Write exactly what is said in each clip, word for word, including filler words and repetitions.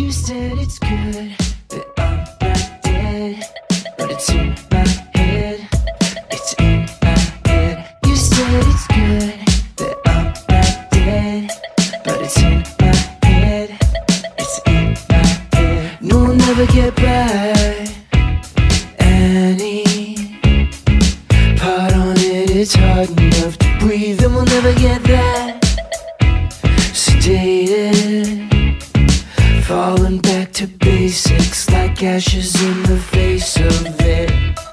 You said it's good, but I'm not dead. But it's in my head, it's in my head. You said it's good, but I'm not dead. But it's in my head, it's in my head. No, we'll never get by any part on it. It's hard enough to breathe, and we'll never get that sedated. Falling back to basics like ashes in the face of it.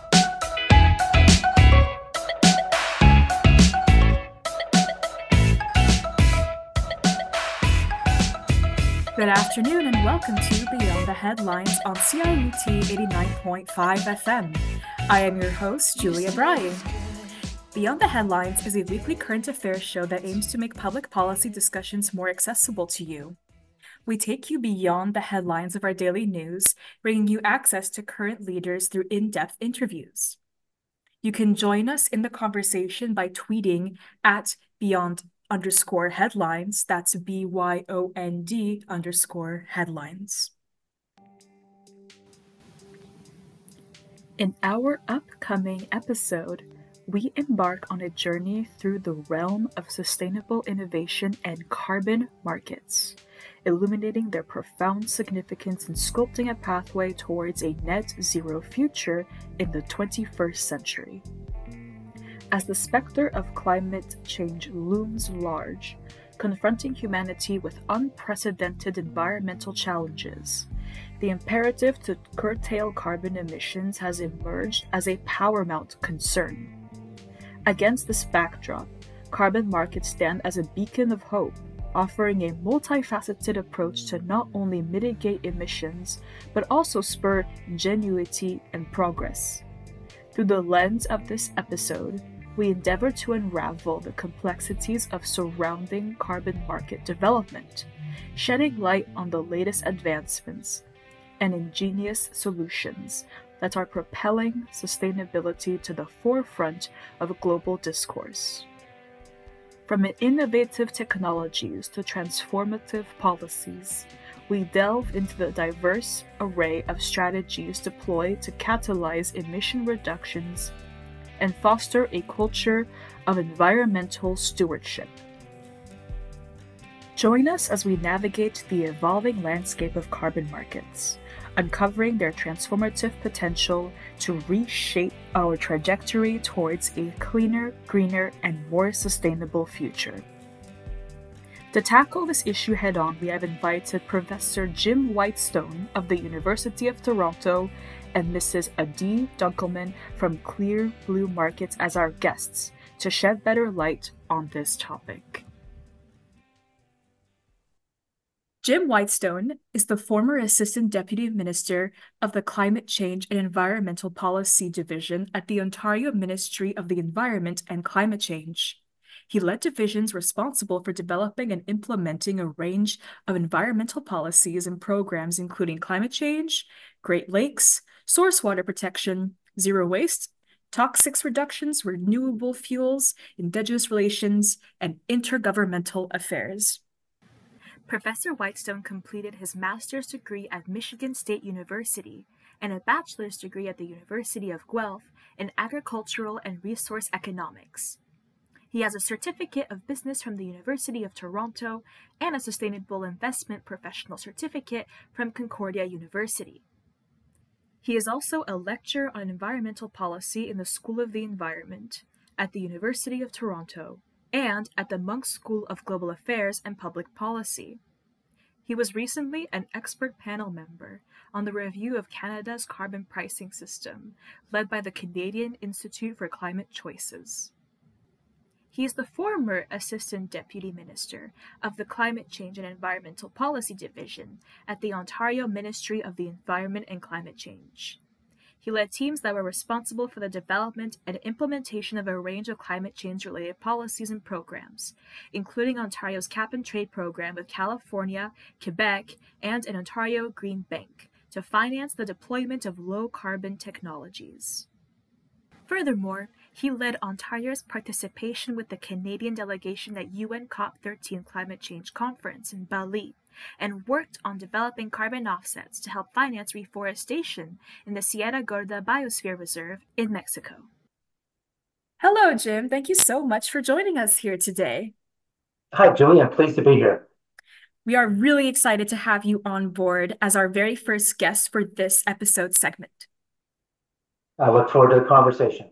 Good afternoon and welcome to Beyond the Headlines on C I U T eighty-nine point five F M. I am your host, Julia Bryan. Beyond the Headlines is a weekly current affairs show that aims to make public policy discussions more accessible to you. We take you beyond the headlines of our daily news, bringing you access to current leaders through in-depth interviews. You can join us in the conversation by tweeting at beyond underscore headlines, that's B Y O N D underscore headlines. In our upcoming episode, we embark on a journey through the realm of sustainable innovation and carbon markets, illuminating their profound significance in sculpting a pathway towards a net zero future in the twenty-first century. As the specter of climate change looms large, confronting humanity with unprecedented environmental challenges, the imperative to curtail carbon emissions has emerged as a paramount concern. Against this backdrop, carbon markets stand as a beacon of hope, offering a multifaceted approach to not only mitigate emissions, but also spur ingenuity and progress. Through the lens of this episode, we endeavor to unravel the complexities of surrounding carbon market development, shedding light on the latest advancements and ingenious solutions that are propelling sustainability to the forefront of global discourse. From innovative technologies to transformative policies, we delve into the diverse array of strategies deployed to catalyze emission reductions and foster a culture of environmental stewardship. Join us as we navigate the evolving landscape of carbon markets, uncovering their transformative potential to reshape our trajectory towards a cleaner, greener, and more sustainable future. To tackle this issue head-on, we have invited Professor Jim Whitestone of the University of Toronto and Missus Adi Dunkelman from Clear Blue Markets as our guests to shed better light on this topic. Jim Whitestone is the former Assistant Deputy Minister of the Climate Change and Environmental Policy Division at the Ontario Ministry of the Environment and Climate Change. He led divisions responsible for developing and implementing a range of environmental policies and programs including climate change, Great Lakes, source water protection, zero waste, toxics reductions, renewable fuels, Indigenous relations, and intergovernmental affairs. Professor Whitestone completed his master's degree at Michigan State University and a bachelor's degree at the University of Guelph in agricultural and resource economics. He has a certificate of business from the University of Toronto and a sustainable investment professional certificate from Concordia University. He is also a lecturer on environmental policy in the School of the Environment at the University of Toronto and at the Munk School of Global Affairs and Public Policy. He was recently an expert panel member on the review of Canada's carbon pricing system, led by the Canadian Institute for Climate Choices. He is the former Assistant Deputy Minister of the Climate Change and Environmental Policy Division at the Ontario Ministry of the Environment and Climate Change. He led teams that were responsible for the development and implementation of a range of climate change-related policies and programs, including Ontario's cap-and-trade program with California, Quebec, and an Ontario Green Bank to finance the deployment of low-carbon technologies. Furthermore, He led Ontario's participation with the Canadian delegation at U N COP thirteen Climate Change Conference in Bali and worked on developing carbon offsets to help finance reforestation in the Sierra Gorda Biosphere Reserve in Mexico. Hello, Jim. Thank you so much for joining us here today. Hi, Julie. I'm pleased to be here. We are really excited to have you on board as our very first guest for this episode segment. I look forward to the conversation.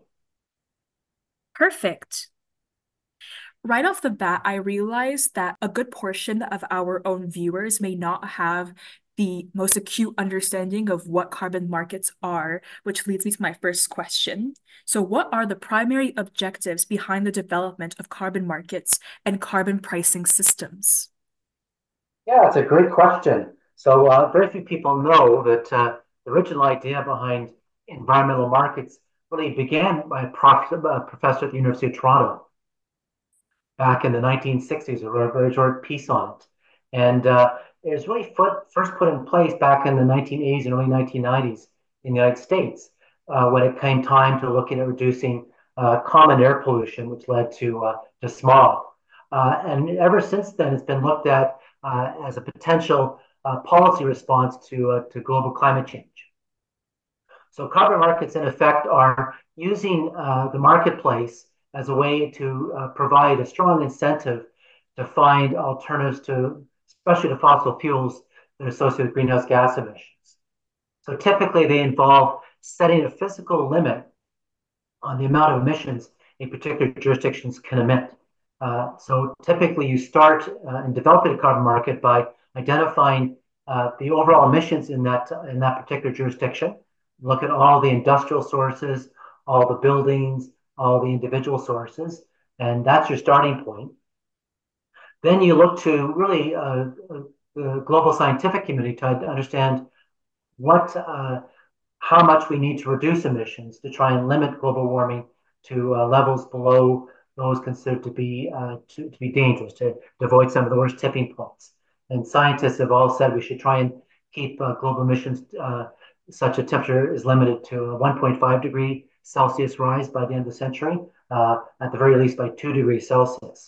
Perfect. Right off the bat, I realized that a good portion of our own viewers may not have the most acute understanding of what carbon markets are, which leads me to my first question. So, what are the primary objectives behind the development of carbon markets and carbon pricing systems? Yeah, it's a great question. So, uh, very few people know that uh, the original idea behind environmental markets really began by a, prof- a professor at the University of Toronto back in the nineteen sixties. I wrote a very short piece on it. And uh, it was really put, first put in place back in the nineteen eighties and early nineteen nineties in the United States uh, when it came time to looking at reducing uh, common air pollution, which led to, uh, to smog. Uh, and ever since then, it's been looked at uh, as a potential uh, policy response to, uh, to global climate change. So carbon markets, in effect, are using uh, the marketplace as a way to uh, provide a strong incentive to find alternatives to, especially to fossil fuels that are associated with greenhouse gas emissions. So typically they involve setting a physical limit on the amount of emissions a particular jurisdictions can emit. Uh, so typically you start uh, in developing a carbon market by identifying uh, the overall emissions in that, in that particular jurisdiction. Look at all the industrial sources, all the buildings, all the individual sources, and that's your starting point. Then you look to really uh, the global scientific community to understand what, uh, how much we need to reduce emissions to try and limit global warming to uh, levels below those considered to be uh, to, to be dangerous, to, to avoid some of the worst tipping points. And scientists have all said we should try and keep uh, global emissions uh, such a temperature is limited to a one point five degree Celsius rise by the end of the century, uh, at the very least by two degrees Celsius.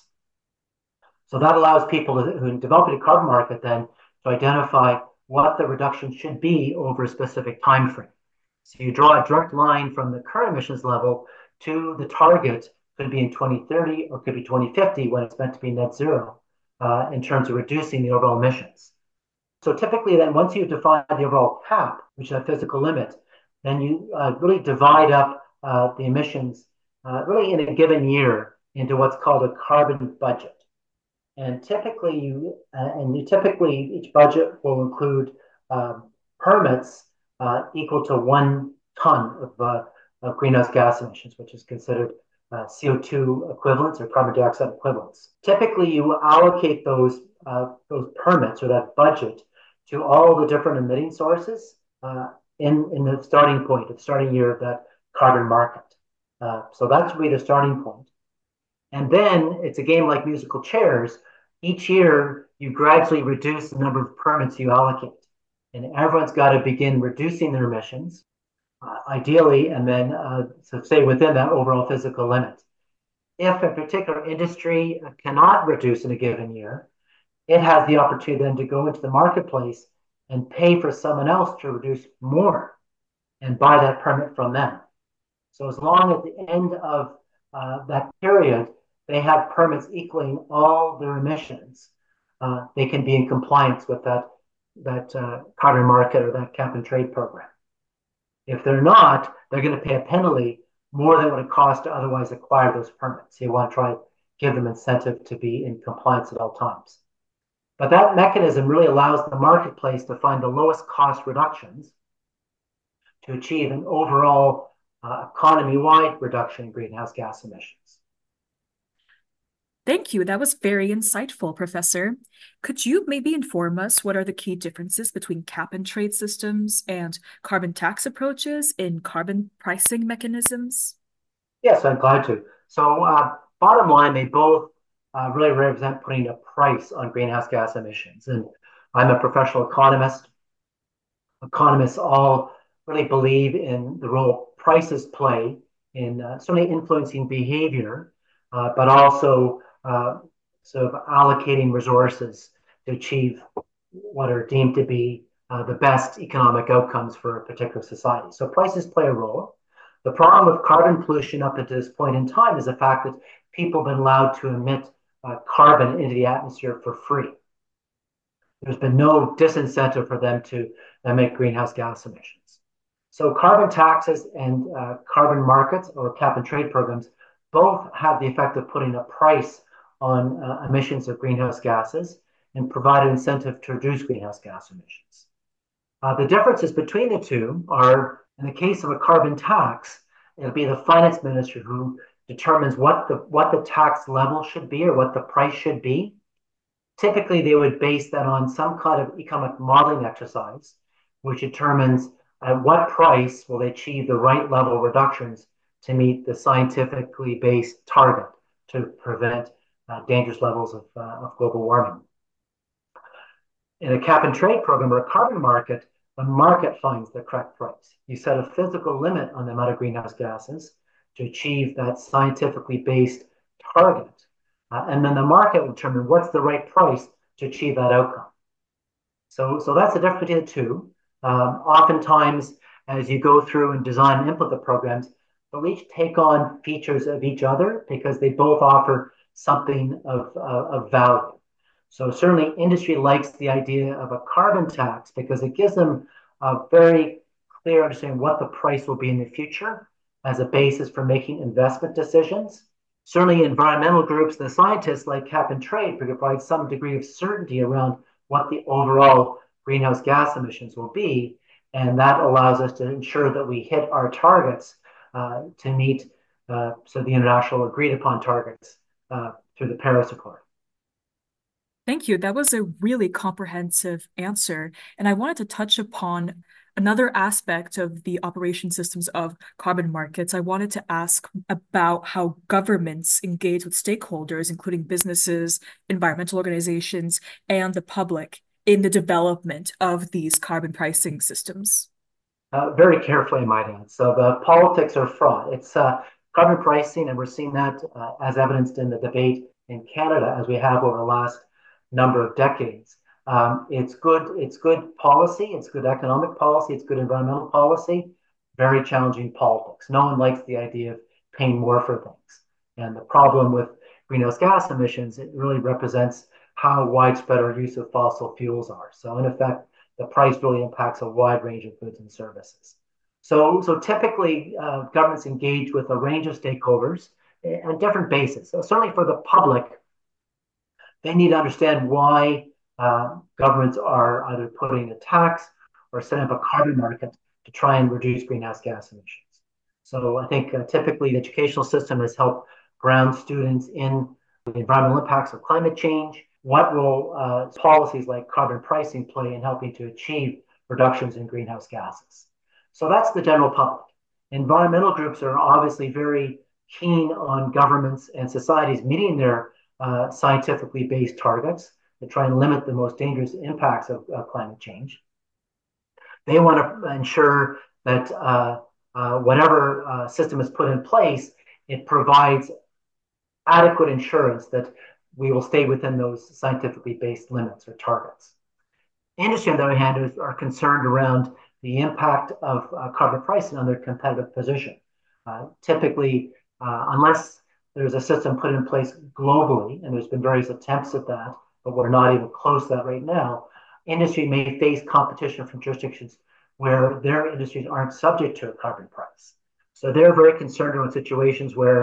So that allows people to, who develop a carbon market then to identify what the reduction should be over a specific time frame. So you draw a direct line from the current emissions level to the target, could be in twenty thirty or could be twenty fifty when it's meant to be net zero uh, in terms of reducing the overall emissions. So typically then once you define the overall cap, which is a physical limit, then you uh, really divide up uh, the emissions uh, really in a given year into what's called a carbon budget. And typically you, uh, and you typically each budget will include um, permits uh, equal to one ton of, uh, of greenhouse gas emissions, which is considered uh, C O two equivalents or carbon dioxide equivalents. Typically you allocate those, uh, those permits or that budget to all the different emitting sources uh, in, in the starting point, the starting year of that carbon market. Uh, so that's really the starting point. And then it's a game like musical chairs. Each year, you gradually reduce the number of permits you allocate. And everyone's got to begin reducing their emissions, uh, ideally, and then uh, so stay within that overall physical limit. If a particular industry cannot reduce in a given year, it has the opportunity then to go into the marketplace and pay for someone else to reduce more and buy that permit from them. So as long as at the end of uh, that period, they have permits equaling all their emissions, uh, they can be in compliance with that, that uh, carbon market or that cap and trade program. If they're not, they're going to pay a penalty more than what it costs to otherwise acquire those permits. So you want to try to give them incentive to be in compliance at all times. But that mechanism really allows the marketplace to find the lowest cost reductions to achieve an overall uh, economy-wide reduction in greenhouse gas emissions. Thank you. That was very insightful, Professor. Could you maybe inform us what are the key differences between cap and trade systems and carbon tax approaches in carbon pricing mechanisms? Yes, I'm glad to. So uh, bottom line, they both uh, really represent putting a price on greenhouse gas emissions. And I'm a professional economist. Economists all really believe in the role prices play in uh, certainly influencing behavior, uh, but also uh, sort of allocating resources to achieve what are deemed to be uh, the best economic outcomes for a particular society. So prices play a role. The problem with carbon pollution up to this point in time is the fact that people have been allowed to emit uh, carbon into the atmosphere for free. There's been no disincentive for them to emit greenhouse gas emissions. So carbon taxes and uh, carbon markets or cap and trade programs both have the effect of putting a price on uh, emissions of greenhouse gases and provide an incentive to reduce greenhouse gas emissions. Uh, the differences between the two are, in the case of a carbon tax, it'll be the finance minister who determines what the what the tax level should be or what the price should be. Typically, they would base that on some kind of economic modeling exercise, which determines at what price will they achieve the right level of reductions to meet the scientifically based target to prevent uh, dangerous levels of, uh, of global warming. In a cap and trade program or a carbon market, the market finds the correct price. You set a physical limit on the amount of greenhouse gases to achieve that scientifically based target. Uh, and then the market will determine what's the right price to achieve that outcome. So, so that's the difference between the two. Um, oftentimes, as you go through and design and implement the programs, they'll each take on features of each other because they both offer something of, uh, of value. So certainly industry likes the idea of a carbon tax because it gives them a very clear understanding what the price will be in the future as a basis for making investment decisions. Certainly environmental groups, the scientists like cap and trade provide some degree of certainty around what the overall greenhouse gas emissions will be. And that allows us to ensure that we hit our targets uh, to meet uh, so the international agreed upon targets uh, through the Paris Accord. Thank you. That was a really comprehensive answer. And I wanted to touch upon another aspect of the operation systems of carbon markets. I wanted to ask about how governments engage with stakeholders, including businesses, environmental organizations, and the public in the development of these carbon pricing systems. Uh, very carefully, I might add. So the politics are fraught. It's uh, carbon pricing, and we're seeing that uh, as evidenced in the debate in Canada, as we have over the last number of decades. Um, it's good. It's good policy. It's good economic policy. It's good environmental policy. Very challenging politics. No one likes the idea of paying more for things. And the problem with greenhouse gas emissions, it really represents how widespread our use of fossil fuels are. So in effect, the price really impacts a wide range of goods and services. So, so typically, uh, governments engage with a range of stakeholders on different bases. So certainly for the public, they need to understand why uh, governments are either putting a tax or setting up a carbon market to try and reduce greenhouse gas emissions. So I think uh, typically the educational system has helped ground students in the environmental impacts of climate change. What role uh, policies like carbon pricing play in helping to achieve reductions in greenhouse gases? So that's the general public. Environmental groups are obviously very keen on governments and societies meeting their Uh, scientifically based targets to try and limit the most dangerous impacts of uh, climate change. They want to ensure that uh, uh, whatever uh, system is put in place, it provides adequate insurance that we will stay within those scientifically based limits or targets. Industry, on the other hand, is, are concerned around the impact of uh, carbon pricing on their competitive position. Uh, typically, uh, unless there's a system put in place globally, and there's been various attempts at that, but we're not even close to that right now. Industry may face competition from jurisdictions where their industries aren't subject to a carbon price. So they're very concerned around situations where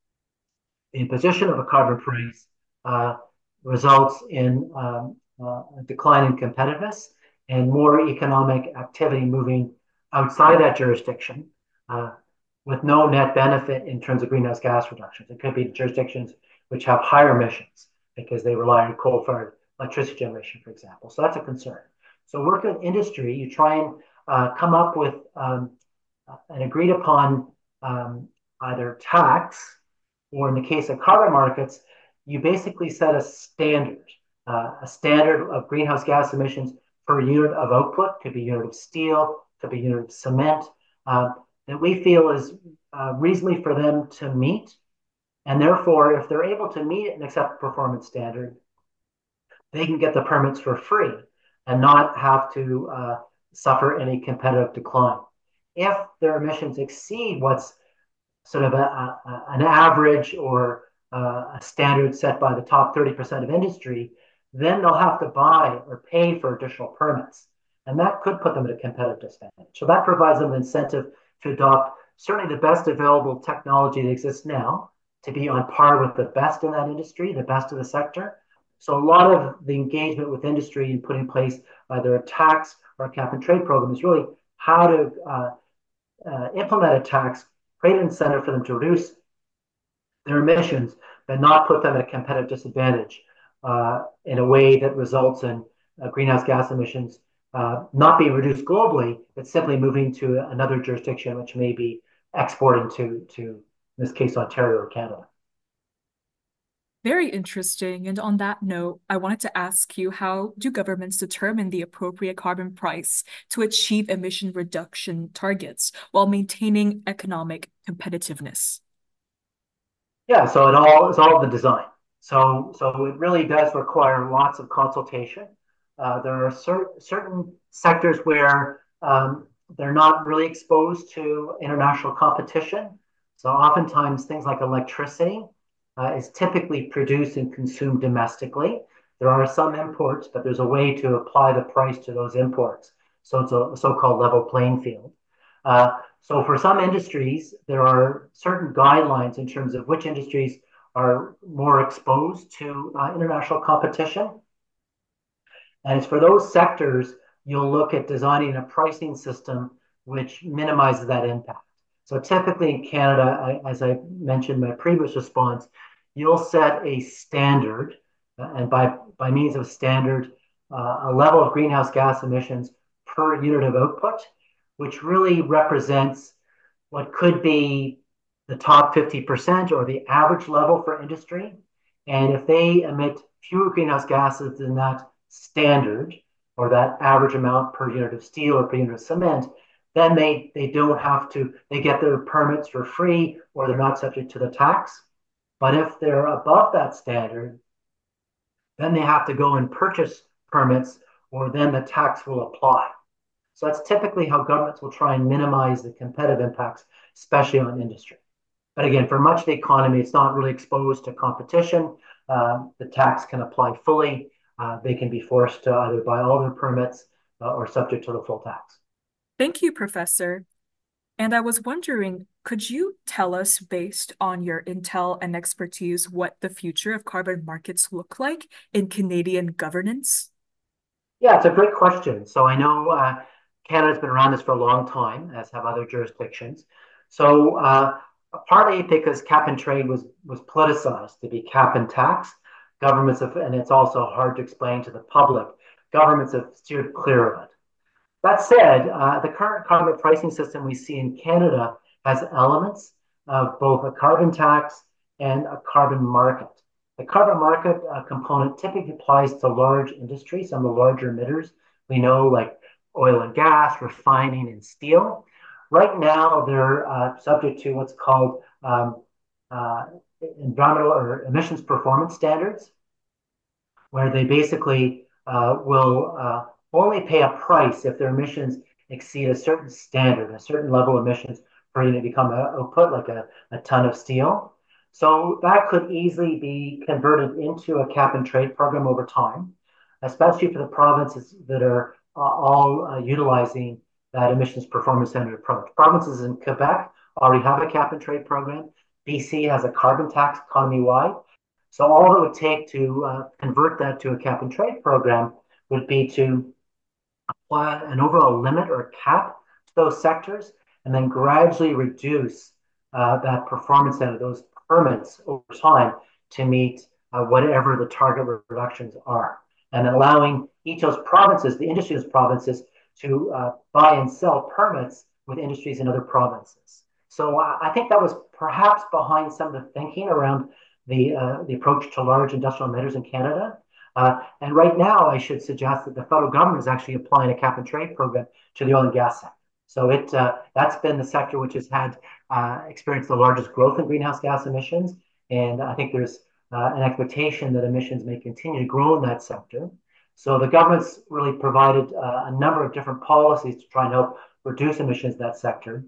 the imposition of a carbon price uh, results in um, uh, a decline in competitiveness and more economic activity moving outside that jurisdiction. Uh, with no net benefit in terms of greenhouse gas reductions. It could be jurisdictions which have higher emissions because they rely on coal-fired electricity generation, for example. So that's a concern. So work with industry, you try and uh, come up with um, an agreed upon um, either tax, or in the case of carbon markets, you basically set a standard, uh, a standard of greenhouse gas emissions per unit of output, could be unit of steel, could be unit of cement, uh, that we feel is uh, reasonably for them to meet. And therefore, if they're able to meet an acceptable performance standard, they can get the permits for free and not have to uh, suffer any competitive decline. If their emissions exceed what's sort of a, a, an average or uh, a standard set by the top thirty percent of industry, then they'll have to buy or pay for additional permits. And that could put them at a competitive disadvantage. So that provides them an incentive to adopt certainly the best available technology that exists now to be on par with the best in that industry, the best of the sector. So a lot of the engagement with industry in putting in place either a tax or a cap and trade program is really how to uh, uh, implement a tax, create an incentive for them to reduce their emissions, but not put them at a competitive disadvantage uh, in a way that results in uh, greenhouse gas emissions uh, not being reduced globally, but simply moving to another jurisdiction, which may be exporting to, to in this case, Ontario or Canada. Very interesting. And on that note, I wanted to ask you, how do governments determine the appropriate carbon price to achieve emission reduction targets while maintaining economic competitiveness? Yeah, so it all it's all the design. So so it really does require lots of consultation. Uh, there are cer- certain sectors where um, they're not really exposed to international competition. So oftentimes things like electricity uh, is typically produced and consumed domestically. There are some imports, but there's a way to apply the price to those imports. So it's a so-called level playing field. Uh, so for some industries, there are certain guidelines in terms of which industries are more exposed to uh, international competition. And it's for those sectors, you'll look at designing a pricing system which minimizes that impact. So typically in Canada, I, as I mentioned in my previous response, you'll set a standard, uh, and by, by means of standard, uh, a level of greenhouse gas emissions per unit of output, which really represents what could be the top fifty percent or the average level for industry. And if they emit fewer greenhouse gases than that standard or that average amount per unit of steel or per unit of cement, then they, they don't have to, they get their permits for free or they're not subject to the tax. But if they're above that standard, then they have to go and purchase permits or then the tax will apply. So that's typically how governments will try and minimize the competitive impacts, especially on industry. But again, for much of the economy, it's not really exposed to competition. Uh, the tax can apply fully. Uh, they can be forced to either buy all their permits uh, or subject to the full tax. Thank you, Professor. And I was wondering, could you tell us, based on your intel and expertise, what the future of carbon markets look like in Canadian governance? Yeah, it's a great question. So I know uh, Canada's been around this for a long time, as have other jurisdictions. So uh, partly because cap and trade was was politicized to be cap and tax, governments have, and it's also hard to explain to the public. Governments have steered clear of it. That said, uh, the current carbon pricing system we see in Canada has elements of both a carbon tax and a carbon market. The carbon market uh, component typically applies to large industries, some of the larger emitters we know, like oil and gas, refining, and steel. Right now, they're uh, subject to what's called um, uh, environmental or emissions performance standards, where they basically uh, will uh, only pay a price if their emissions exceed a certain standard, a certain level of emissions for you to become an output, like a, a ton of steel. So that could easily be converted into a cap and trade program over time, especially for the provinces that are uh, all uh, utilizing that emissions performance standard approach. Provinces in Quebec already have a cap and trade program. B C has a carbon tax economy-wide. So all it would take to uh, convert that to a cap and trade program would be to apply an overall limit or cap to those sectors and then gradually reduce uh, that performance standard, those permits over time to meet uh, whatever the target reductions are. And allowing each of those provinces, the industry of those provinces, to uh, buy and sell permits with industries in other provinces. So uh, I think that was perhaps behind some of the thinking around the, uh, the approach to large industrial emitters in Canada. Uh, and right now, I should suggest that the federal government is actually applying a cap and trade program to the oil and gas sector. So it uh, that's been the sector which has had uh, experienced the largest growth in greenhouse gas emissions, and I think there's uh, an expectation that emissions may continue to grow in that sector. So the government's really provided uh, a number of different policies to try and help reduce emissions in that sector,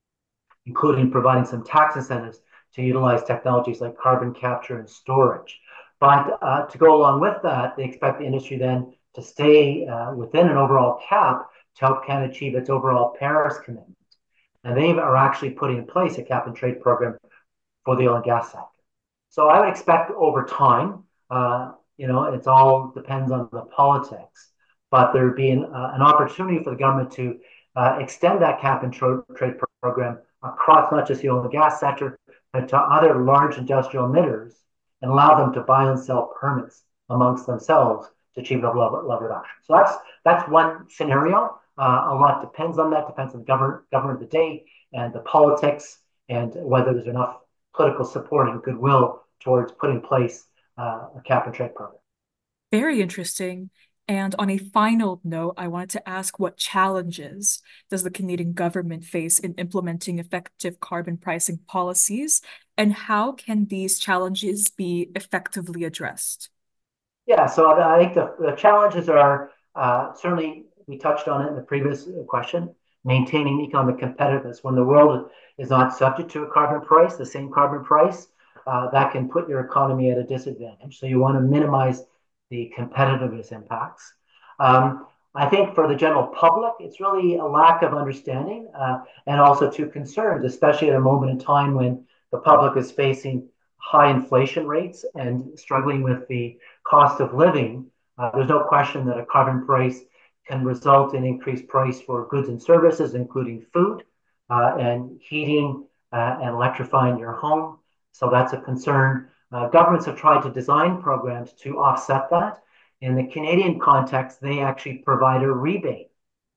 including providing some tax incentives to utilize technologies like carbon capture and storage. But uh, to go along with that, they expect the industry then to stay uh, within an overall cap to help Canada achieve its overall Paris commitment. And they are actually putting in place a cap and trade program for the oil and gas sector. So I would expect over time, uh, you know, it's all depends on the politics, but there would be an, uh, an opportunity for the government to uh, extend that cap and trade program across not just the oil and gas sector, but to other large industrial emitters and allow them to buy and sell permits amongst themselves to achieve level, level reduction. So that's that's one scenario. Uh, a lot depends on that, depends on the government, government of the day and the politics and whether there's enough political support and goodwill towards putting in place uh, a cap and trade program. Very interesting. And on a final note, I wanted to ask, what challenges does the Canadian government face in implementing effective carbon pricing policies, and how can these challenges be effectively addressed? Yeah, so I think the, the challenges are uh, certainly, we touched on it in the previous question, maintaining economic competitiveness. When the world is not subject to a carbon price, the same carbon price, uh, that can put your economy at a disadvantage. So you want to minimize the competitiveness impacts. Um, I think for the general public, it's really a lack of understanding uh, and also two concerns, especially at a moment in time when the public is facing high inflation rates and struggling with the cost of living. Uh, there's no question that a carbon price can result in increased price for goods and services, including food uh, and heating uh, and electrifying your home. So that's a concern. Uh, governments have tried to design programs to offset that. In the Canadian context, they actually provide a rebate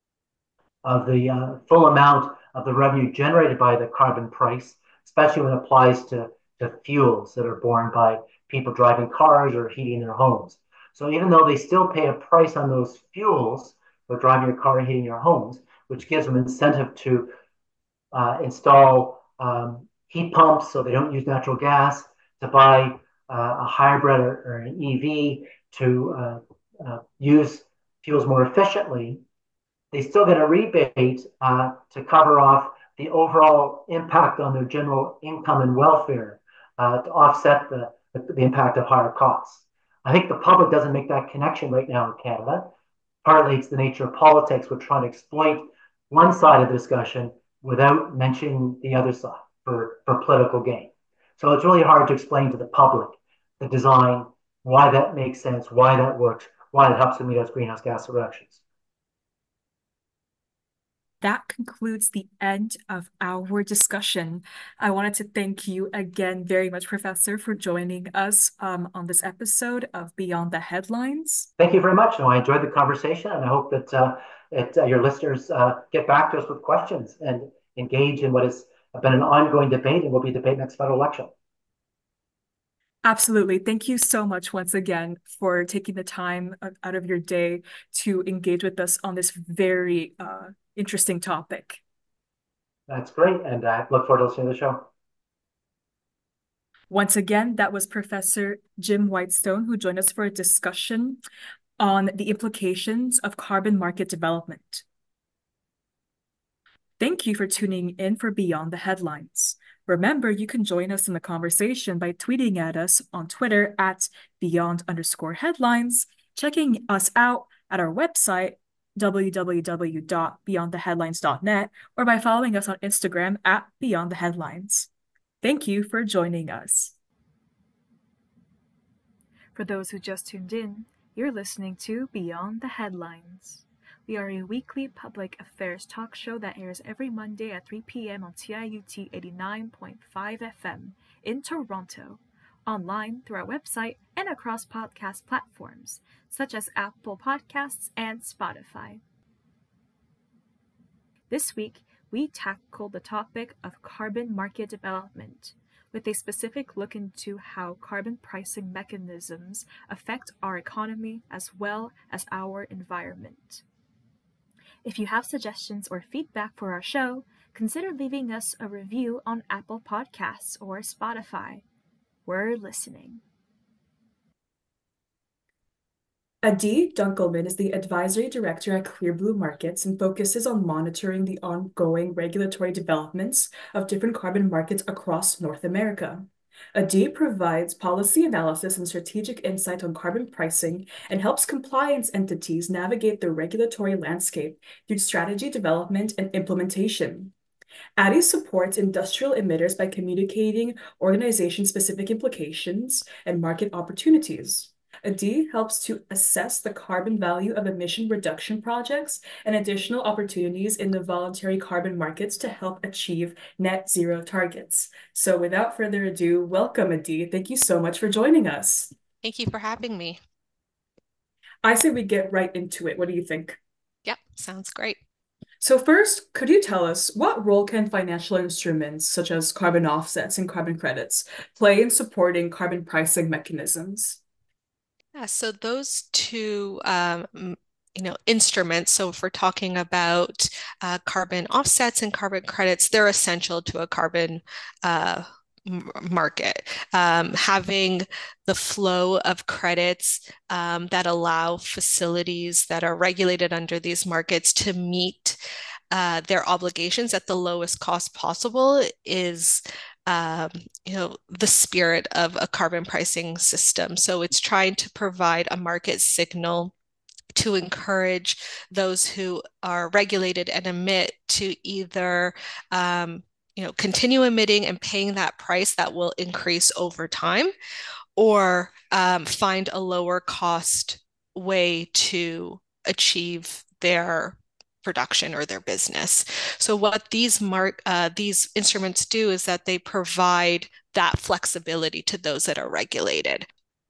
of the uh, full amount of the revenue generated by the carbon price, especially when it applies to, to fuels that are borne by people driving cars or heating their homes. So even though they still pay a price on those fuels for driving your car and heating your homes, which gives them incentive to uh, install um, heat pumps so they don't use natural gas, to buy uh, a hybrid or, or an E V, to uh, uh, use fuels more efficiently, they still get a rebate uh, to cover off the overall impact on their general income and welfare uh, to offset the, the, the impact of higher costs. I think the public doesn't make that connection right now in Canada. Partly it's the nature of politics. We're trying to exploit one side of the discussion without mentioning the other side for, for political gain. So it's really hard to explain to the public the design, why that makes sense, why that works, why it helps to meet those greenhouse gas reductions. That concludes the end of our discussion. I wanted to thank you again very much, Professor, for joining us um, on this episode of Beyond the Headlines. Thank you very much. No, I enjoyed the conversation, and I hope that uh, it, uh, your listeners uh, get back to us with questions and engage in what has been an ongoing debate and will be a debate next federal election. Absolutely. Thank you so much once again for taking the time out of your day to engage with us on this very uh, interesting topic. That's great, and I look forward to listening to the show. Once again, that was Professor Jim Whitestone, who joined us for a discussion on the implications of carbon market development. Thank you for tuning in for Beyond the Headlines. Remember, you can join us in the conversation by tweeting at us on Twitter at beyond underscore headlines, checking us out at our website, w w w dot beyond the headlines dot net, or by following us on Instagram at Beyond the Headlines. Thank you for joining us. For those who just tuned in, you're listening to Beyond the Headlines. We are a weekly public affairs talk show that airs every Monday at three p m on T I U T eighty-nine point five F M in Toronto, online through our website and across podcast platforms such as Apple Podcasts and Spotify. This week, we tackled the topic of carbon market development, with a specific look into how carbon pricing mechanisms affect our economy as well as our environment. If you have suggestions or feedback for our show, consider leaving us a review on Apple Podcasts or Spotify. We're listening. Adi Dunkelman is the advisory director at Clear Blue Markets and focuses on monitoring the ongoing regulatory developments of different carbon markets across North America. Adi provides policy analysis and strategic insight on carbon pricing and helps compliance entities navigate the regulatory landscape through strategy development and implementation. Adi supports industrial emitters by communicating organization-specific implications and market opportunities. Adi helps to assess the carbon value of emission reduction projects and additional opportunities in the voluntary carbon markets to help achieve net zero targets. So without further ado, welcome, Adi. Thank you so much for joining us. Thank you for having me. I say we get right into it. What do you think? Yep, sounds great. So first, could you tell us what role can financial instruments such as carbon offsets and carbon credits play in supporting carbon pricing mechanisms? Yeah, so those two um, you know, instruments, so if we're talking about uh, carbon offsets and carbon credits, they're essential to a carbon uh, market. Um, having the flow of credits um, that allow facilities that are regulated under these markets to meet uh, their obligations at the lowest cost possible is Um, you know, the spirit of a carbon pricing system. So it's trying to provide a market signal to encourage those who are regulated and emit to either um, you know, continue emitting and paying that price that will increase over time, or um, find a lower cost way to achieve their production or their business. So what these mark uh, these instruments do is that they provide that flexibility to those that are regulated.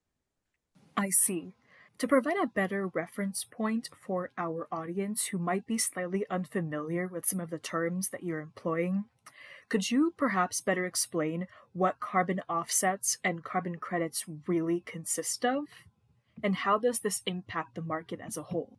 I see. To provide a better reference point for our audience who might be slightly unfamiliar with some of the terms that you're employing, could you perhaps better explain what carbon offsets and carbon credits really consist of? And how does this impact the market as a whole?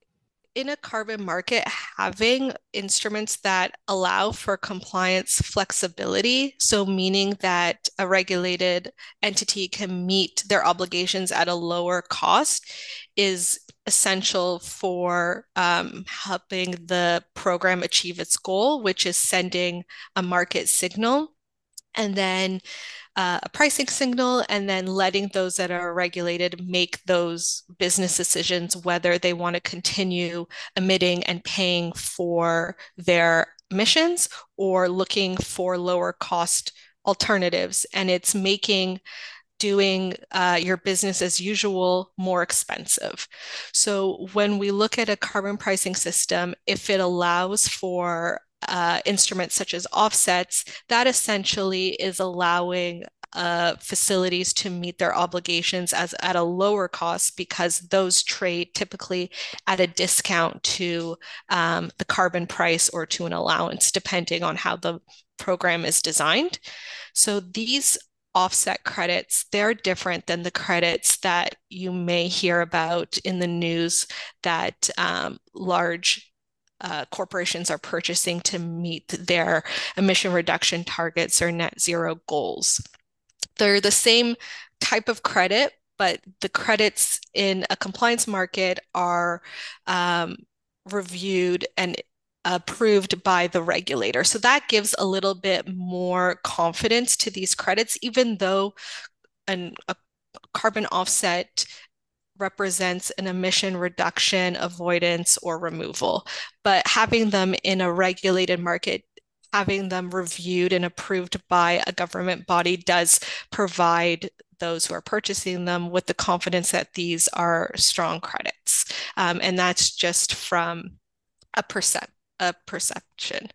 In a carbon market, having instruments that allow for compliance flexibility, so meaning that a regulated entity can meet their obligations at a lower cost, is essential for um, helping the program achieve its goal, which is sending a market signal and then uh, a pricing signal, and then letting those that are regulated make those business decisions whether they want to continue emitting and paying for their emissions or looking for lower cost alternatives. And it's making doing uh, your business as usual more expensive. So when we look at a carbon pricing system, if it allows for uh, instruments such as offsets, that essentially is allowing uh, facilities to meet their obligations as at a lower cost, because those trade typically at a discount to um, the carbon price or to an allowance, depending on how the program is designed. So these offset credits, they're different than the credits that you may hear about in the news that um, large uh, corporations are purchasing to meet their emission reduction targets or net zero goals. They're the same type of credit, but the credits in a compliance market are um, reviewed and approved by the regulator. So that gives a little bit more confidence to these credits, even though an, a carbon offset represents an emission reduction, avoidance, or removal. But having them in a regulated market, having them reviewed and approved by a government body, does provide those who are purchasing them with the confidence that these are strong credits. Um, and that's just from a percent. a perception.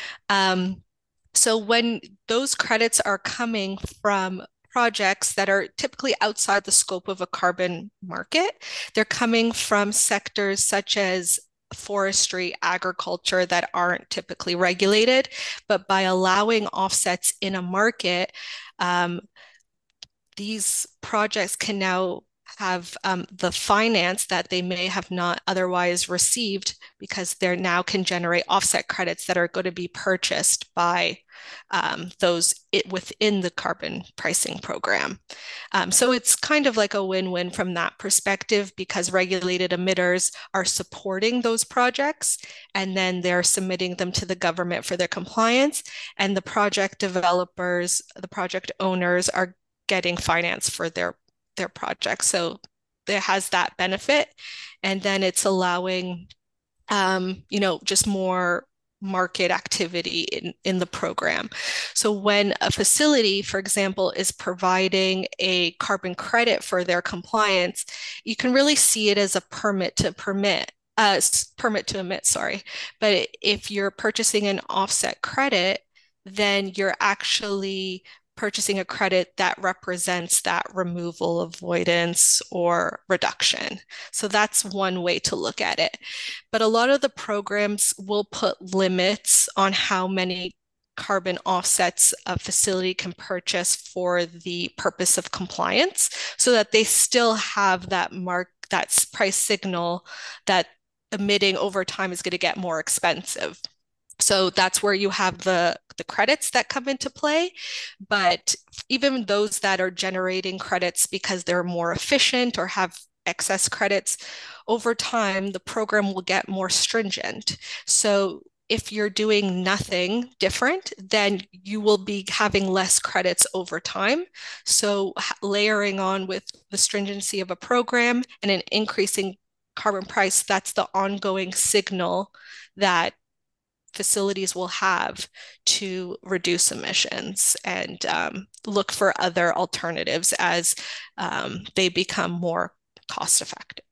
Um, so when those credits are coming from projects that are typically outside the scope of a carbon market, they're coming from sectors such as forestry, agriculture that aren't typically regulated, but by allowing offsets in a market, um, these projects can now have um, the finance that they may have not otherwise received because they now can generate offset credits that are going to be purchased by um, those it, within the carbon pricing program. Um, so it's kind of like a win-win from that perspective because regulated emitters are supporting those projects and then they're submitting them to the government for their compliance, and the project developers, the project owners are getting finance for their their project. So it has that benefit. And then it's allowing, um, you know, just more market activity in, in the program. So when a facility, for example, is providing a carbon credit for their compliance, you can really see it as a permit to permit, uh, permit to emit, sorry. But if you're purchasing an offset credit, then you're actually purchasing a credit that represents that removal, avoidance, or reduction. So that's one way to look at it. But a lot of the programs will put limits on how many carbon offsets a facility can purchase for the purpose of compliance so that they still have that mark, that price signal that emitting over time is going to get more expensive. So that's where you have the, the credits that come into play. But even those that are generating credits because they're more efficient or have excess credits, over time, the program will get more stringent. So if you're doing nothing different, then you will be having less credits over time. So layering on with the stringency of a program and an increasing carbon price, that's the ongoing signal that facilities will have to reduce emissions and um, look for other alternatives as um, they become more cost effective.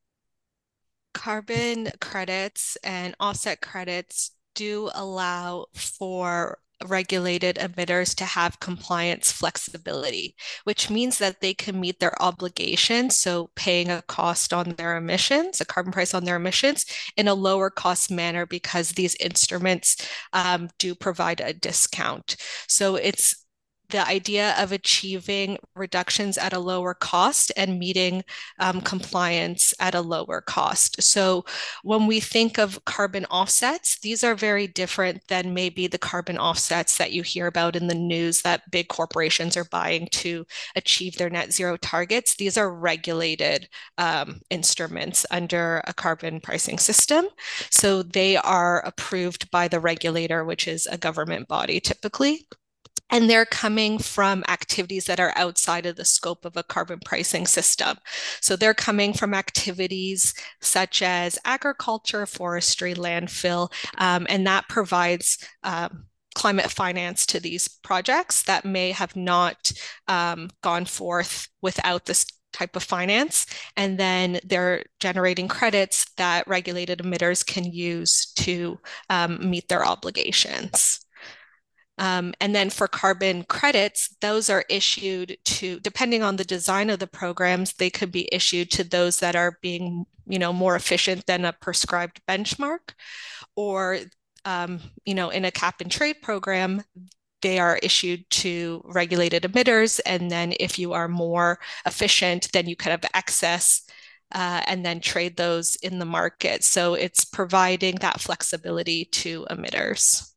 Carbon credits and offset credits do allow for regulated emitters to have compliance flexibility, which means that they can meet their obligations, so paying a cost on their emissions, a carbon price on their emissions, in a lower cost manner because these instruments um, do provide a discount. So it's the idea of achieving reductions at a lower cost and meeting um, compliance at a lower cost. So when we think of carbon offsets, these are very different than maybe the carbon offsets that you hear about in the news that big corporations are buying to achieve their net zero targets. These are regulated um, instruments under a carbon pricing system. So they are approved by the regulator, which is a government body typically. And they're coming from activities that are outside of the scope of a carbon pricing system. So they're coming from activities such as agriculture, forestry, landfill, um, and that provides um, climate finance to these projects that may have not um, gone forth without this type of finance. And then they're generating credits that regulated emitters can use to um, meet their obligations. Um, and then for carbon credits, those are issued to, depending on the design of the programs, they could be issued to those that are being, you know, more efficient than a prescribed benchmark, or, um, you know, in a cap and trade program, they are issued to regulated emitters. And then if you are more efficient, then you could have excess uh, and then trade those in the market. So it's providing that flexibility to emitters.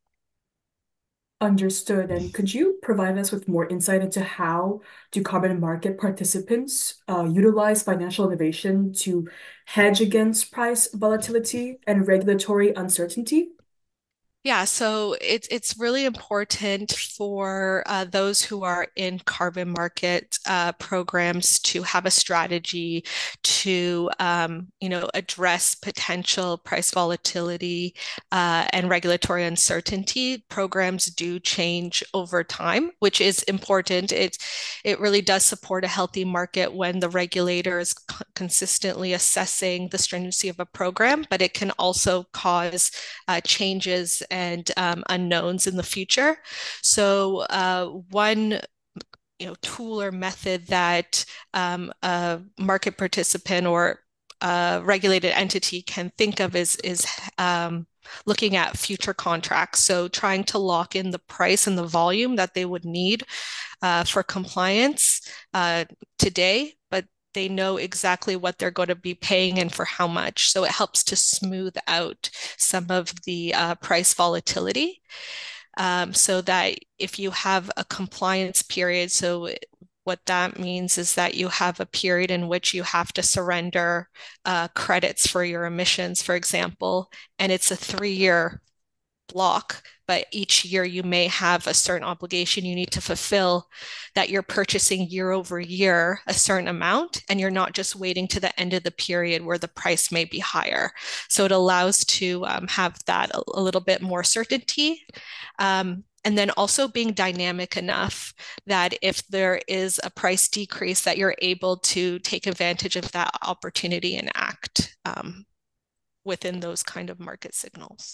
Understood. And could you provide us with more insight into how do carbon market participants uh, utilize financial innovation to hedge against price volatility and regulatory uncertainty? Yeah, so it's it's really important for uh, those who are in carbon market uh, programs to have a strategy to um, you know address potential price volatility uh, and regulatory uncertainty. Programs do change over time, which is important. It it really does support a healthy market when the regulator is c- consistently assessing the stringency of a program, but it can also cause uh, changes and um, unknowns in the future. So uh, one you know, tool or method that um, a market participant or a regulated entity can think of is, is um, looking at future contracts. So trying to lock in the price and the volume that they would need uh, for compliance uh, today, but they know exactly what they're going to be paying and for how much. So it helps to smooth out some of the uh, price volatility. Um, so that if you have a compliance period, so what that means is that you have a period in which you have to surrender uh, credits for your emissions, for example, and it's a three-year block, but each year you may have a certain obligation you need to fulfill, that you're purchasing year over year a certain amount, and you're not just waiting to the end of the period where the price may be higher. So it allows to um, have that a, a little bit more certainty. Um, and then also being dynamic enough that if there is a price decrease, that you're able to take advantage of that opportunity and act um, within those kind of market signals.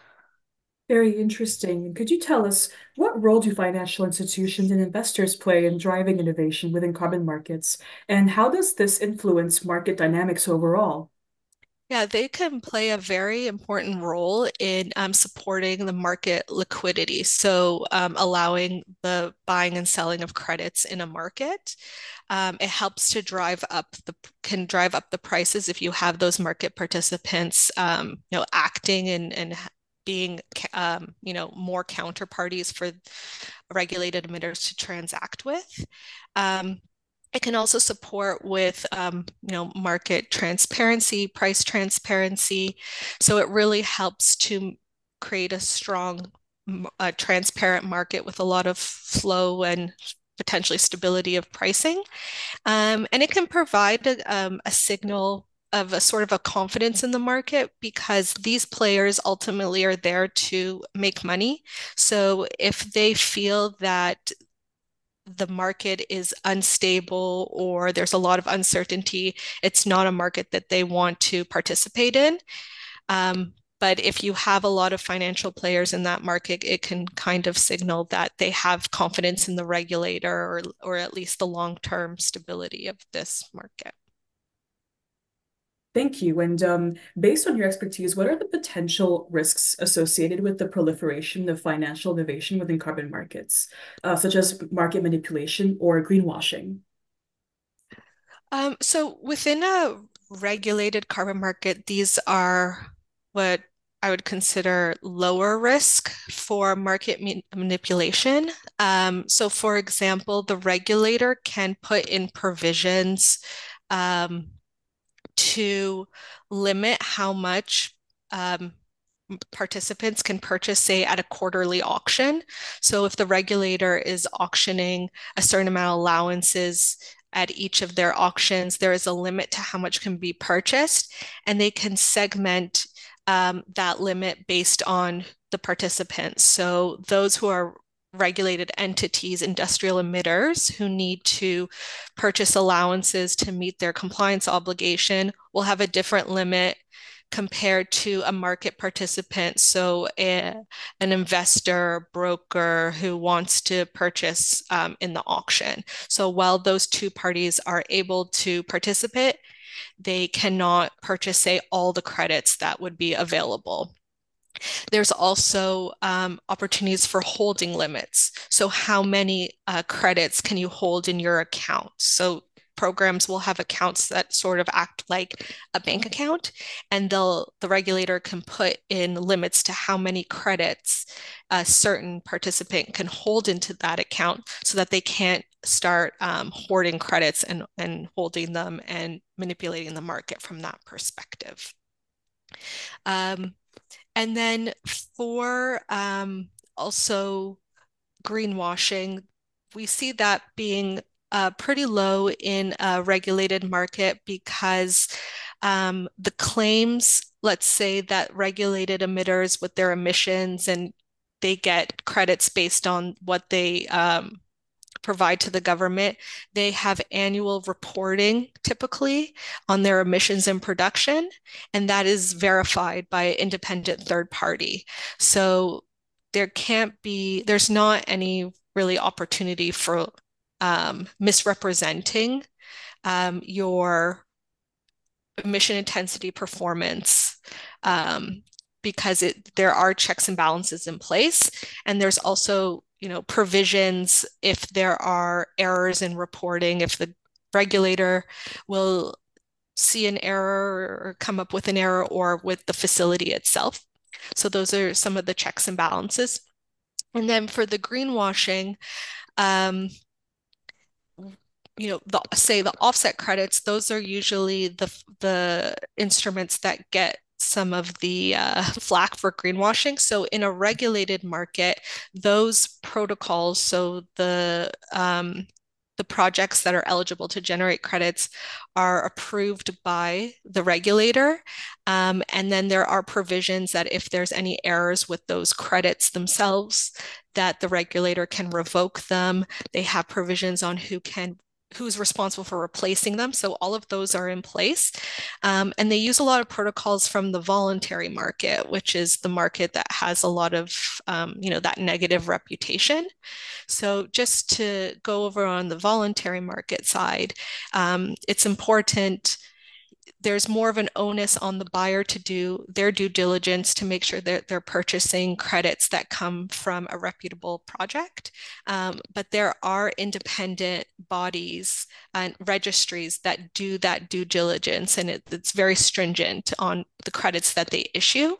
Very interesting. Could you tell us what role do financial institutions and investors play in driving innovation within carbon markets, and how does this influence market dynamics overall? Yeah, they can play a very important role in um, supporting the market liquidity. So, um, allowing the buying and selling of credits in a market. Um, it helps to drive up the can drive up the prices if you have those market participants, um, you know, acting and and being, um, you know, more counterparties for regulated emitters to transact with. Um, it can also support with, um, you know, market transparency, price transparency. So it really helps to create a strong, uh, transparent market with a lot of flow and potentially stability of pricing. Um, and it can provide a, um, a signal of a sort of a confidence in the market, because these players ultimately are there to make money. So if they feel that the market is unstable or there's a lot of uncertainty, it's not a market that they want to participate in. Um, but if you have a lot of financial players in that market, it can kind of signal that they have confidence in the regulator, or, or at least the long-term stability of this market. Thank you. And um, based on your expertise, what are the potential risks associated with the proliferation of financial innovation within carbon markets, uh, such as market manipulation or greenwashing? Um, so within a regulated carbon market, these are what I would consider lower risk for market ma manipulation. Um, so for example, the regulator can put in provisions um, to limit how much um, participants can purchase, say, at a quarterly auction. So if the regulator is auctioning a certain amount of allowances at each of their auctions, there is a limit to how much can be purchased, and they can segment um, that limit based on the participants. So those who are regulated entities, industrial emitters who need to purchase allowances to meet their compliance obligation, will have a different limit compared to a market participant. So a, an investor, broker who wants to purchase um, in the auction. So while those two parties are able to participate, they cannot purchase, say, all the credits that would be available. There's also um, opportunities for holding limits. So how many uh, credits can you hold in your account? So programs will have accounts that sort of act like a bank account, and they'll the regulator can put in limits to how many credits a certain participant can hold into that account, so that they can't start um, hoarding credits and, and holding them and manipulating the market from that perspective. Um, and then for um, also greenwashing, we see that being uh, pretty low in a regulated market, because um, the claims, let's say that regulated emitters with their emissions, and they get credits based on what they um, provide to the government. They have annual reporting typically on their emissions and production, and that is verified by an independent third party. So there can't be, there's not any really opportunity for um, misrepresenting um, your emission intensity performance, um, because it there are checks and balances in place, and there's also, you know, provisions if there are errors in reporting, if the regulator will see an error or come up with an error or with the facility itself. So those are some of the checks and balances. And then for the greenwashing, um, you know, the, say the offset credits, those are usually the the instruments that get some of the uh, flack for greenwashing. So in a regulated market, those protocols, so the um, the projects that are eligible to generate credits are approved by the regulator. Um, and then there are provisions that if there's any errors with those credits themselves, that the regulator can revoke them. They have provisions on who can who's responsible for replacing them. So all of those are in place. Um, and they use a lot of protocols from the voluntary market, which is the market that has a lot of, um, you know, that negative reputation. So just to go over on the voluntary market side, um, it's important there's more of an onus on the buyer to do their due diligence to make sure that they're purchasing credits that come from a reputable project. Um, but there are independent bodies and registries that do that due diligence, and it, it's very stringent on the credits that they issue.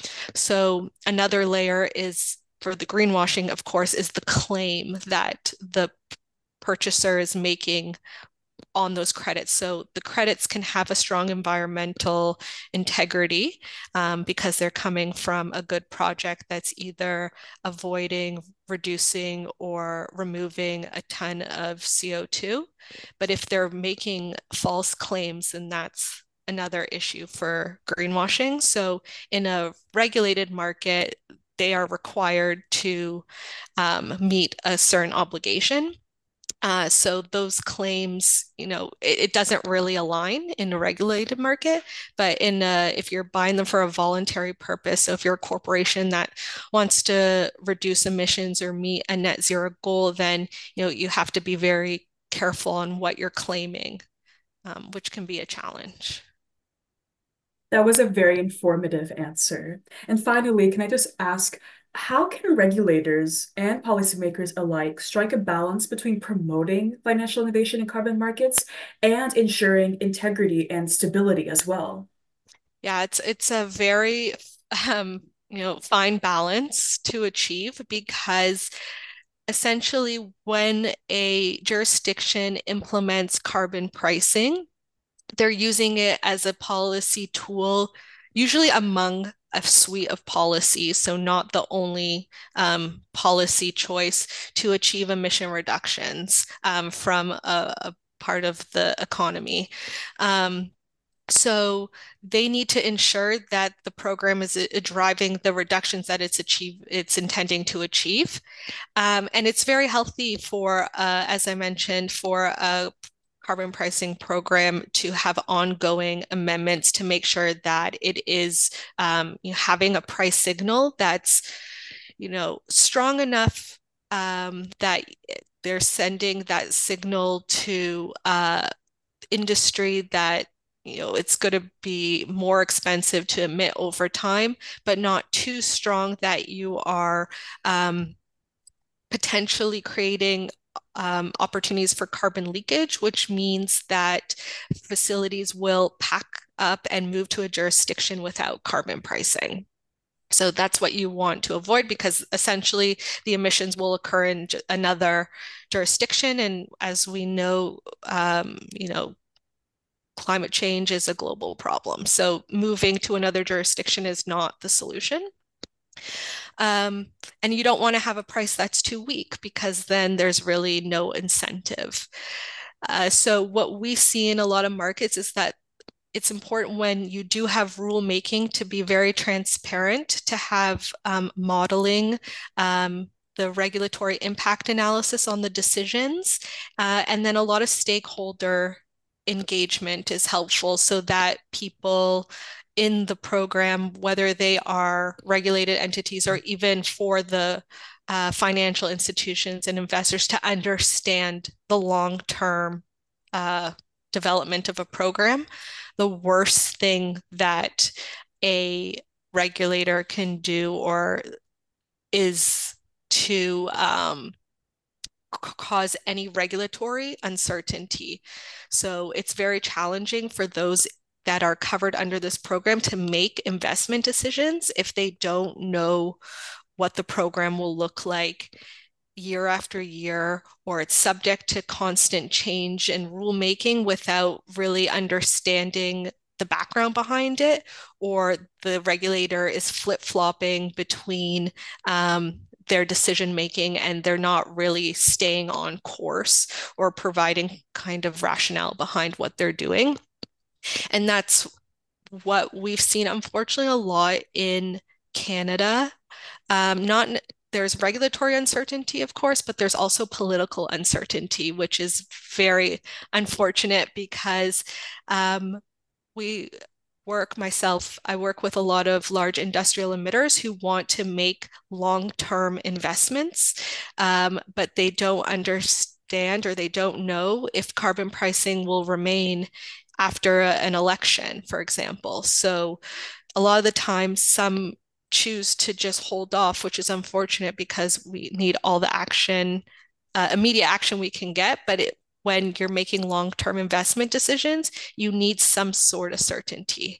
So another layer is for the greenwashing, of course, is the claim that the purchaser is making on those credits. So the credits can have a strong environmental integrity um, because they're coming from a good project that's either avoiding, reducing, or removing a ton of C O two. But if they're making false claims, then that's another issue for greenwashing. So in a regulated market, they are required to um, meet a certain obligation. Uh, so those claims, you know, it, it doesn't really align in a regulated market, but in a, if you're buying them for a voluntary purpose, so if you're a corporation that wants to reduce emissions or meet a net zero goal, then you know you have to be very careful on what you're claiming, um, which can be a challenge. That was a very informative answer. And finally, can I just ask, how can regulators and policymakers alike strike a balance between promoting financial innovation in carbon markets and ensuring integrity and stability as well? Yeah, it's it's a very um, you know, fine balance to achieve because essentially when a jurisdiction implements carbon pricing, they're using it as a policy tool, usually among a suite of policies, so not the only um, policy choice to achieve emission reductions um, from a, a, part of the economy. Um, so they need to ensure that the program is uh, driving the reductions that it's achieve it's intending to achieve. Um, and it's very healthy for, uh, as I mentioned, for a carbon pricing program to have ongoing amendments to make sure that it is um, you know, having a price signal that's, you know, strong enough um, that they're sending that signal to uh, industry that you know it's going to be more expensive to emit over time, but not too strong that you are um, potentially creating um, opportunities for carbon leakage, which means that facilities will pack up and move to a jurisdiction without carbon pricing. So that's what you want to avoid because essentially the emissions will occur in another jurisdiction. And as we know, um, you know, climate change is a global problem. So moving to another jurisdiction is not the solution. Um, and you don't want to have a price that's too weak because then there's really no incentive. Uh, so what we see in a lot of markets is that it's important when you do have rulemaking to be very transparent, to have um, modeling, um, the regulatory impact analysis on the decisions, uh, and then a lot of stakeholder engagement is helpful so that people in the program, whether they are regulated entities or even for the uh, financial institutions and investors, to understand the long-term uh, development of a program. The worst thing that a regulator can do or is to um, cause any regulatory uncertainty. So it's very challenging for those that are covered under this program to make investment decisions if they don't know what the program will look like year after year, or it's subject to constant change and rulemaking without really understanding the background behind it, or the regulator is flip-flopping between um, their decision making and they're not really staying on course or providing kind of rationale behind what they're doing. And that's what we've seen, unfortunately, a lot in Canada. Um, not there's regulatory uncertainty, of course, but there's also political uncertainty, which is very unfortunate because um, we work myself, I work with a lot of large industrial emitters who want to make long-term investments, um, but they don't understand or they don't know if carbon pricing will remain after a, an election, for example. So a lot of the time, some choose to just hold off, which is unfortunate because we need all the action, uh, immediate action we can get. But it, when you're making long-term investment decisions, you need some sort of certainty.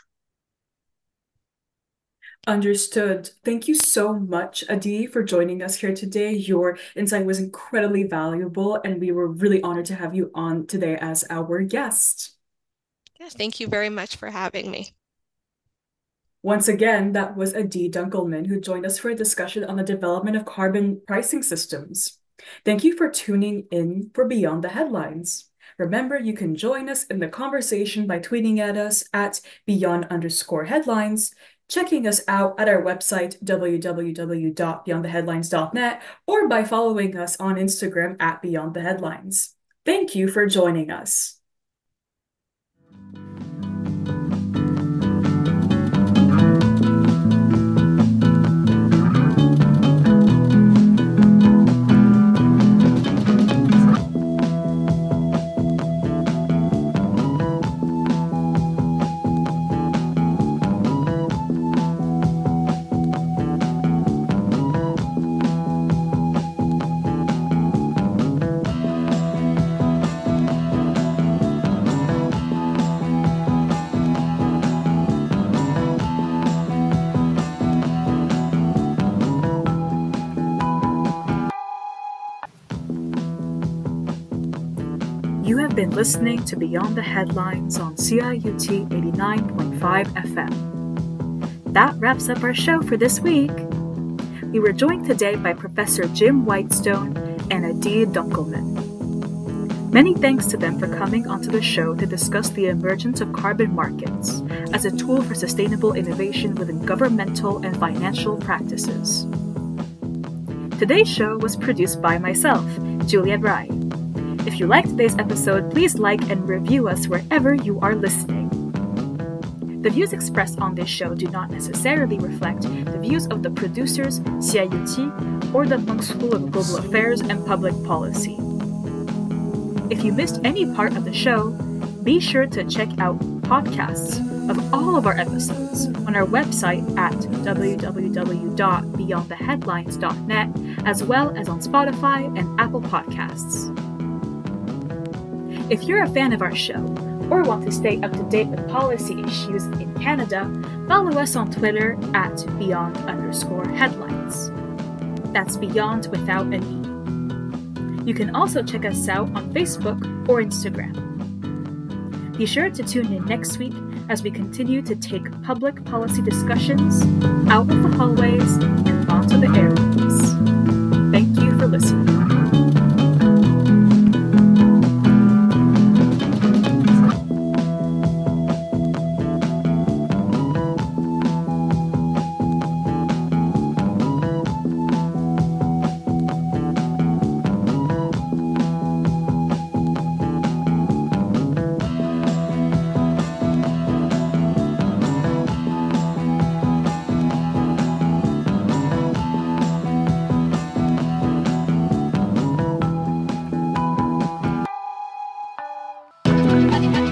Understood. Thank you so much, Adi, for joining us here today. Your insight was incredibly valuable, and we were really honored to have you on today as our guest. Yeah, thank you very much for having me. Once again, that was Adi Dunkelman, who joined us for a discussion on the development of carbon pricing systems. Thank you for tuning in for Beyond the Headlines. Remember, you can join us in the conversation by tweeting at us at beyond underscore headlines, checking us out at our website, w w w dot beyond the headlines dot net, or by following us on Instagram at Beyond the Headlines. Thank you for joining us. You have been listening to Beyond the Headlines on C I U T eighty-nine point five F M. That wraps up our show for this week. We were joined today by Professor Jim Whitestone and Adi Dunkelman. Many thanks to them for coming onto the show to discuss the emergence of carbon markets as a tool for sustainable innovation within governmental and financial practices. Today's show was produced by myself, Juliet Rai. If you liked today's episode, please like and review us wherever you are listening. The views expressed on this show do not necessarily reflect the views of the producers, C I U T, or the Munk School of Global Affairs and Public Policy. If you missed any part of the show, be sure to check out podcasts of all of our episodes on our website at w w w dot beyond the headlines dot net, as well as on Spotify and Apple Podcasts. If you're a fan of our show, or want to stay up to date with policy issues in Canada, follow us on Twitter at beyond underscore headlines. That's beyond without an E. You can also check us out on Facebook or Instagram. Be sure to tune in next week as we continue to take public policy discussions out of the hallways and onto the airwaves. Thank you for listening. Thank you.